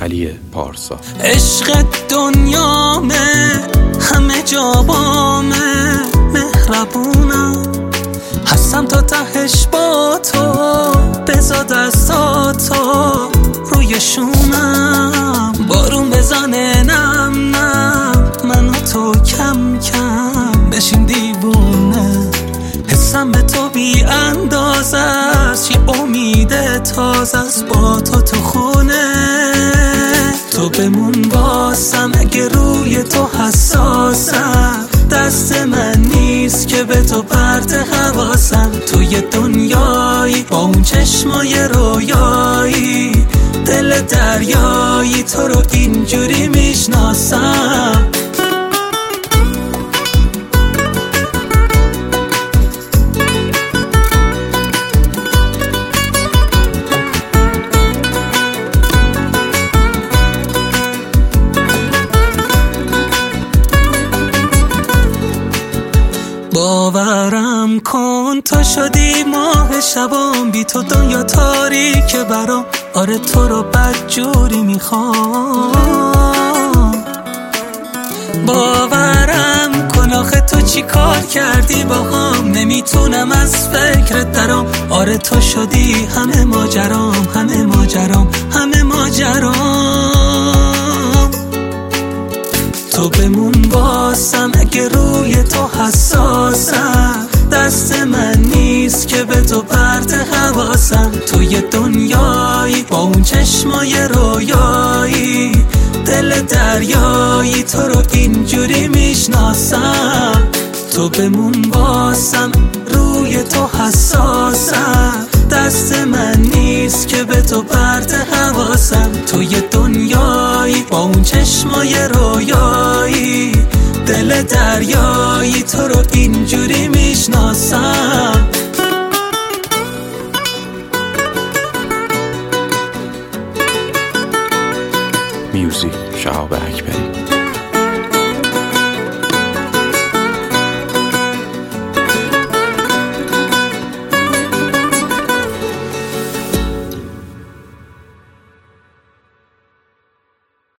علی پارسا. عشق دنیامه، همه جا بامه، مهربونم، هستم تا تهش با تو، بذار دستاتو روی شونم، بارون بزنه نم نم، من و تو کم کم بشین دیوونه، حسم به تو بی اندازه است، یه امید تازه است با تو خونه، تو بمون باسم اگه روی تو حساسم، دست من نیست که به تو پرت حواسم، توی دنیایی با اون چشمای رویایی، دل دریایی، تو رو اینجوری میشناسم. باورم کن تو شدی ماه شبام، بی تو دنیا تاریکه برام، آره تو رو بدجوری میخوام. باورم کن آخه تو چی کار کردی با هم، نمیتونم از فکرت درام، آره تو شدی همه ماجرام، همه ماجرام، همه ماجرام، تو بمون باسم اگه روی تو حساسم، دست من نیست که به تو پرت حواسم، توی دنیایی با اون چشمای رویایی، دل دریایی، تو رو اینجوری میشناسم، تو بمون باسم روی تو حساسم، دست من نیست که به تو پرت حواسم، توی دنیایی با اون چشمای رویایی، دل دریایی، تو رو اینجوری میشناسم. میوزیک شهاب اکبری.